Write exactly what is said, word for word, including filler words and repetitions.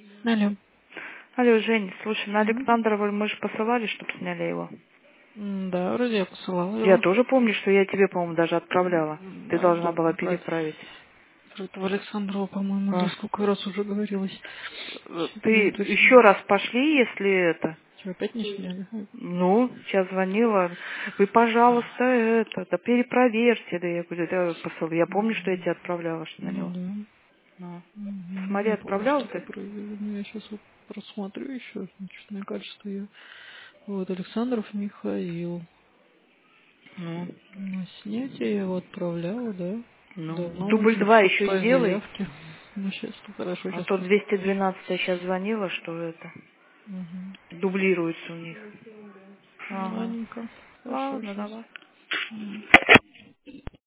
Алло. Алло, Жень, слушай, на Мгм. Александрова мы же посылали, чтобы сняли его. М, Да, вроде я посылала Я его. тоже помню, что я тебе, по-моему, даже отправляла. М, Ты Надо должна было была набрать. переправить. Про этого Александрова, по-моему, уже А. сколько раз уже говорилось. Э, Сейчас Ты не еще уточню. раз пошли, если это. Что, опять не сняли? М, Ну, сейчас звонила. Вы, пожалуйста, это, да перепроверьте. Да я говорю, да, посыл. Я помню, что я тебе отправляла что на Ну него. да. Ну. Мгм. Смотри, Не помню, отправлял что ты? проверил. Ну, я сейчас вот просмотрю еще. Значит, мне кажется, что я... Вот, Александров Михаил. Ну, На снятие я его отправляла, да? ну. Давно Дубль уже два все еще по сделай. заявке. Ну, сейчас, хорошо, А сейчас то двести посмотрю. двенадцать я сейчас звонила, что это Угу. дублируется у них. Ага. Ладненько. Хорошо, Ладно, сейчас. давай.